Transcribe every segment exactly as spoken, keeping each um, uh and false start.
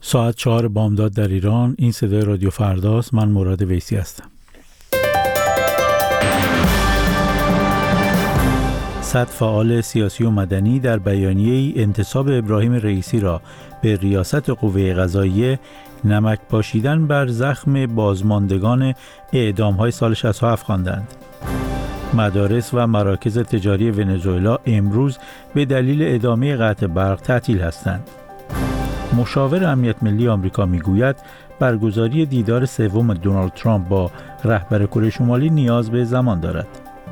ساعت چهار بامداد در ایران. این صدای رادیو فرداست. من مراد ویسی هستم. صد فعال سیاسی و مدنی در بیانیه‌ای انتساب ابراهیم رئیسی را به ریاست قوه قضاییه نمک پاشیدن بر زخم بازماندگان اعدام‌های سال شصت و هفت خواندند. مدارس و مراکز تجاری ونزوئلا امروز به دلیل ادامه قطع برق تعطیل هستند. مشاور امنیت ملی آمریکا میگوید برگزاری دیدار سوم دونالد ترامپ با رهبر کره شمالی نیاز به زمان دارد.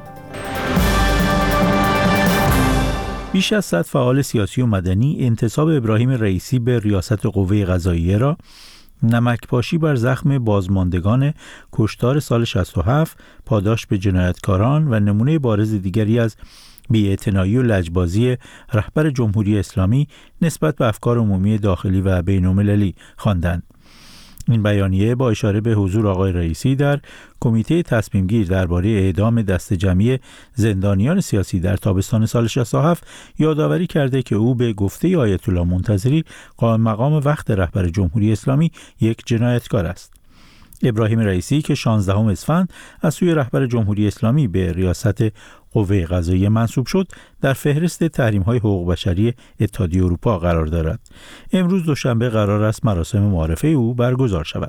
بیش از صد فعال سیاسی و مدنی انتساب ابراهیم رئیسی به ریاست قوه قضاییه را نمک‌پاشی بر زخم بازماندگان کشتار سال شصت و هفت، پاداش به جنایتکاران و نمونه بارز دیگری از بی‌اعتنایی و لجبازی رهبر جمهوری اسلامی نسبت به افکار عمومی داخلی و بین‌المللی خواندند. این بیانیه با اشاره به حضور آقای رئیسی در کمیته تصمیم گیر درباره اعدام دست جمعی زندانیان سیاسی در تابستان سال شصت و هفت یادآوری کرده که او به گفته آیت الله منتظری قائم مقام وقت رهبر جمهوری اسلامی یک جنایتکار است. ابراهیم رئیسی که شانزدهم اسفند از سوی رهبر جمهوری اسلامی به ریاست قوه قضاییه منصوب شد، در فهرست تحریم‌های حقوق بشری اتحادیه اروپا قرار دارد. امروز دوشنبه قرار است مراسم معارفه او برگزار شود.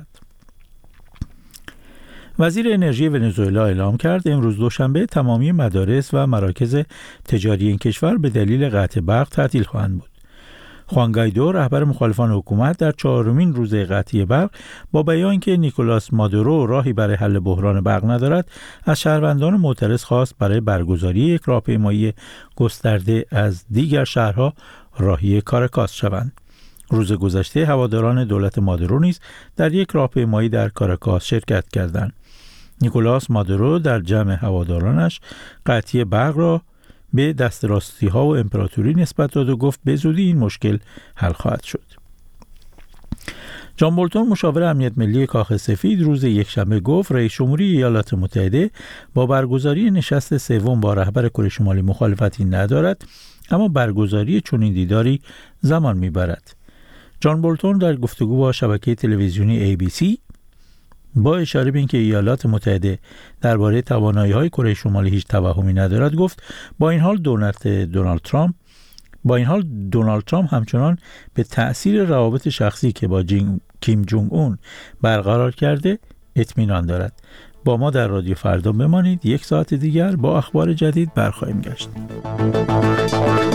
وزیر انرژی ونزوئلا اعلام کرد امروز دوشنبه تمامی مدارس و مراکز تجاری این کشور به دلیل قطع برق تعطیل خواهند بود. خوان گایدو رهبر مخالفان حکومت در چهارمین روز قطعی برق با بیان که نیکولاس مادورو راهی برای حل بحران برق ندارد، از شهروندان معترض خواست برای برگزاری یک راهپیمایی گسترده از دیگر شهرها راهی کاراکاس شوند. روز گذشته هواداران دولت مادورو نیز در یک راهپیمایی در کاراکاس شرکت کردند. نیکولاس مادورو در جمع هوادارانش قطعی برق را به دست راستی ها و امپراتوری نسبت داد و گفت به زودی این مشکل حل خواهد شد. جان بولتون مشاور امنیت ملی کاخ سفید روز یکشنبه گفت رئیس جمهوری ایالات متحده با برگزاری نشست سوم با رهبر کره شمالی مخالفتی ندارد، اما برگزاری چنین دیداری زمان میبرد. جان بولتون در گفتگو با شبکه تلویزیونی ای بی سی با اشاره به اینکه ایالات متحده درباره توانایی‌های کره شمالی هیچ توهمی ندارد گفت با این حال دولت دونالد ترامپ با این حال دونالد ترامپ همچنان به تأثیر روابط شخصی که با جین، کیم جونگ اون برقرار کرده اطمینان دارد. با ما در رادیو فردا بمانید. یک ساعت دیگر با اخبار جدید برخواهیم گشت.